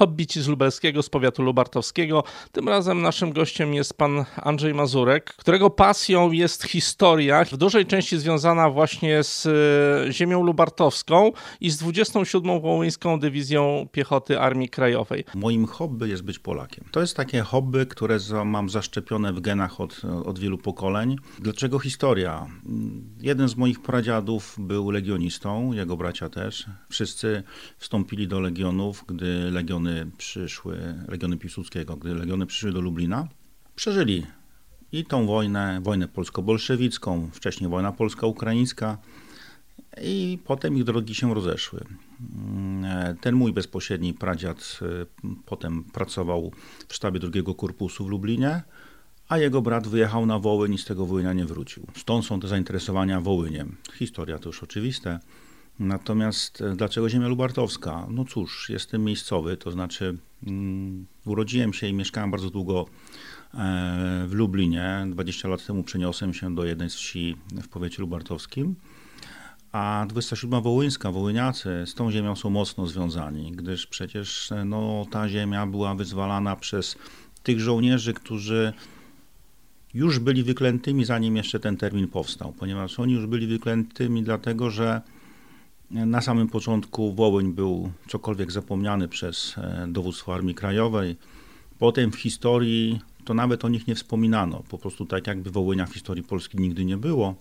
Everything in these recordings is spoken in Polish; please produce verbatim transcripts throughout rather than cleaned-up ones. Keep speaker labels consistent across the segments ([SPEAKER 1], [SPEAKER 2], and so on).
[SPEAKER 1] Hobbici z Lubelskiego, z powiatu lubartowskiego. Tym razem naszym gościem jest pan Andrzej Mazurek, którego pasją jest historia, w dużej części związana właśnie z ziemią lubartowską i z dwudziestą siódmą Wołyńską Dywizją Piechoty Armii Krajowej.
[SPEAKER 2] Moim hobby jest być Polakiem. To jest takie hobby, które mam zaszczepione w genach od, od wielu pokoleń. Dlaczego historia? Jeden z moich pradziadów był legionistą, jego bracia też. Wszyscy wstąpili do legionów, gdy legiony przyszły, legiony Piłsudskiego, gdy legiony przyszły do Lublina. Przeżyli i tą wojnę, wojnę polsko-bolszewicką, wcześniej wojna polsko-ukraińska i potem ich drogi się rozeszły. Ten mój bezpośredni pradziad potem pracował w sztabie drugiego Korpusu w Lublinie, a jego brat wyjechał na Wołyń i z tego Wołynia nie wrócił. Stąd są te zainteresowania Wołyniem. Historia to już oczywiste. Natomiast dlaczego ziemia lubartowska? No cóż, jestem miejscowy, to znaczy um, urodziłem się i mieszkałem bardzo długo e, w Lublinie. dwadzieścia lat temu przeniosłem się do jednej z wsi w powiecie lubartowskim. A dwudziesta siódma Wołyńska, Wołyniacy z tą ziemią są mocno związani, gdyż przecież no, ta ziemia była wyzwalana przez tych żołnierzy, którzy już byli wyklętymi, zanim jeszcze ten termin powstał, ponieważ oni już byli wyklętymi dlatego, że na samym początku Wołyń był cokolwiek zapomniany przez dowództwo Armii Krajowej. Potem w historii to nawet o nich nie wspominano, po prostu tak jakby Wołynia w historii Polski nigdy nie było.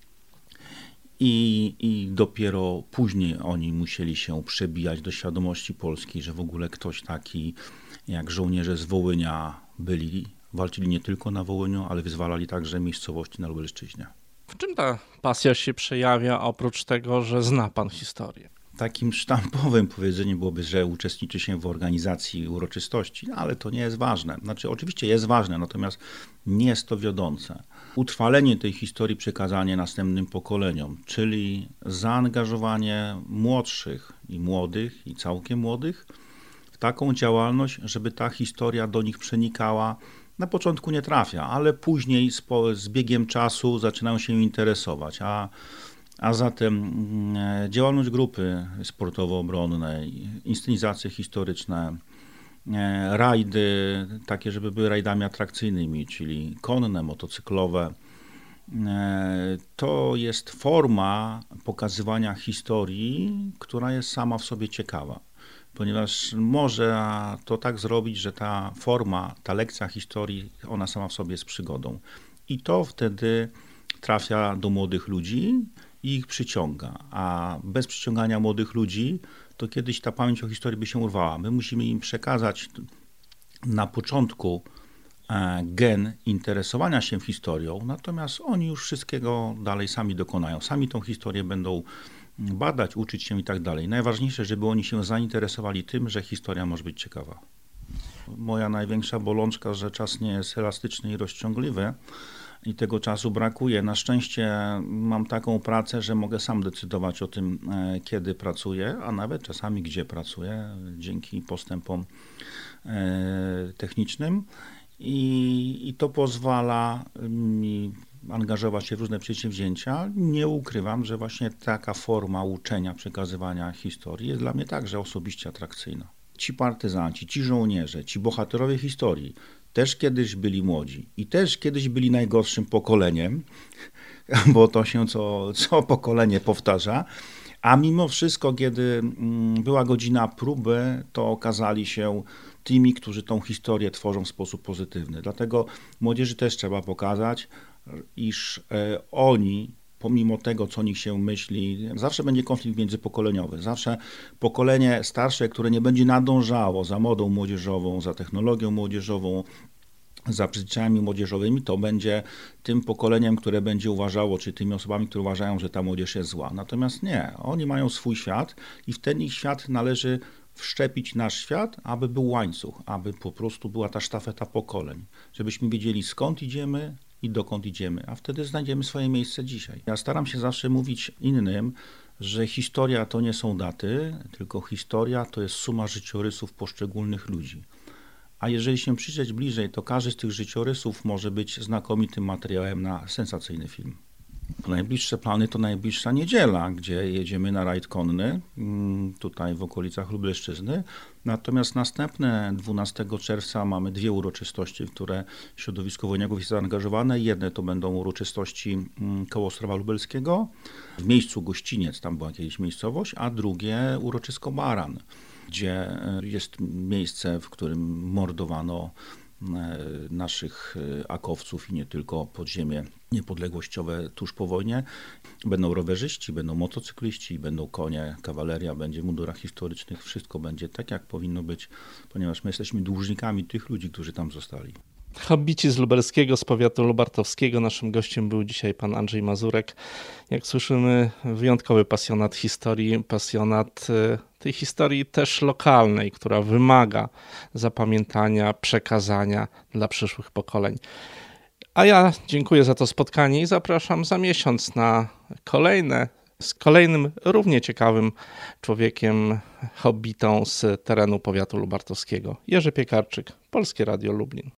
[SPEAKER 2] I, I dopiero później oni musieli się przebijać do świadomości Polski, że w ogóle ktoś taki jak żołnierze z Wołynia byli, walczyli nie tylko na Wołyniu, ale wyzwalali także miejscowości na Lubelszczyźnie.
[SPEAKER 1] W czym ta pasja się przejawia, oprócz tego, że zna pan historię?
[SPEAKER 2] Takim sztampowym powiedzeniem byłoby, że uczestniczy się w organizacji uroczystości, ale to nie jest ważne. Znaczy oczywiście jest ważne, natomiast nie jest to wiodące. Utrwalenie tej historii, przekazanie następnym pokoleniom, czyli zaangażowanie młodszych i młodych i całkiem młodych w taką działalność, żeby ta historia do nich przenikała. Na początku nie trafia, ale później z, z biegiem czasu zaczynają się interesować, a A zatem działalność grupy sportowo-obronnej, inscenizacje historyczne, rajdy, takie, żeby były rajdami atrakcyjnymi, czyli konne, motocyklowe, to jest forma pokazywania historii, która jest sama w sobie ciekawa. Ponieważ może to tak zrobić, że ta forma, ta lekcja historii, ona sama w sobie jest przygodą. I to wtedy trafia do młodych ludzi i ich przyciąga, a bez przyciągania młodych ludzi, to kiedyś ta pamięć o historii by się urwała. My musimy im przekazać na początku gen interesowania się historią, natomiast oni już wszystkiego dalej sami dokonają. Sami tą historię będą badać, uczyć się i tak dalej. Najważniejsze, żeby oni się zainteresowali tym, że historia może być ciekawa. Moja największa bolączka, że czas nie jest elastyczny i rozciągliwy, i tego czasu brakuje. Na szczęście mam taką pracę, że mogę sam decydować o tym, kiedy pracuję, a nawet czasami gdzie pracuję, dzięki postępom technicznym. I, i to pozwala mi angażować się w różne przedsięwzięcia. Nie ukrywam, że właśnie taka forma uczenia, przekazywania historii jest dla mnie także osobiście atrakcyjna. Ci partyzanci, ci żołnierze, ci bohaterowie historii też kiedyś byli młodzi i też kiedyś byli najgorszym pokoleniem, bo to się co, co pokolenie powtarza, a mimo wszystko, kiedy była godzina próby, to okazali się tymi, którzy tą historię tworzą w sposób pozytywny. Dlatego młodzieży też trzeba pokazać, iż oni, pomimo tego, co o nich się myśli, zawsze będzie konflikt międzypokoleniowy. Zawsze pokolenie starsze, które nie będzie nadążało za modą młodzieżową, za technologią młodzieżową, za przyzwyczajeniami młodzieżowymi, to będzie tym pokoleniem, które będzie uważało, czy tymi osobami, które uważają, że ta młodzież jest zła. Natomiast nie, oni mają swój świat i w ten ich świat należy wszczepić nasz świat, aby był łańcuch, aby po prostu była ta sztafeta pokoleń, żebyśmy wiedzieli, skąd idziemy i dokąd idziemy, a wtedy znajdziemy swoje miejsce dzisiaj. Ja staram się zawsze mówić innym, że historia to nie są daty, tylko historia to jest suma życiorysów poszczególnych ludzi. A jeżeli się przyjrzeć bliżej, to każdy z tych życiorysów może być znakomitym materiałem na sensacyjny film. Najbliższe plany to najbliższa niedziela, gdzie jedziemy na rajd konny, tutaj w okolicach Lubelszczyzny. Natomiast następne dwunastego czerwca mamy dwie uroczystości, w które środowisko wojniaków jest zaangażowane. Jedne to będą uroczystości koło Ostrowa Lubelskiego, w miejscu Gościniec, tam była kiedyś miejscowość, a drugie uroczysko Baran, gdzie jest miejsce, w którym mordowano naszych akowców i nie tylko, podziemie niepodległościowe tuż po wojnie. Będą rowerzyści, będą motocykliści, będą konie, kawaleria, będzie w mundurach historycznych, wszystko będzie tak, jak powinno być, ponieważ my jesteśmy dłużnikami tych ludzi, którzy tam zostali.
[SPEAKER 1] Hobbici z lubelskiego, z powiatu lubartowskiego. Naszym gościem był dzisiaj pan Andrzej Mazurek. Jak słyszymy, wyjątkowy pasjonat historii, pasjonat tej historii też lokalnej, która wymaga zapamiętania, przekazania dla przyszłych pokoleń. A ja dziękuję za to spotkanie i zapraszam za miesiąc na kolejne, z kolejnym równie ciekawym człowiekiem, hobbitą z terenu powiatu lubartowskiego. Jerzy Piekarczyk, Polskie Radio Lublin.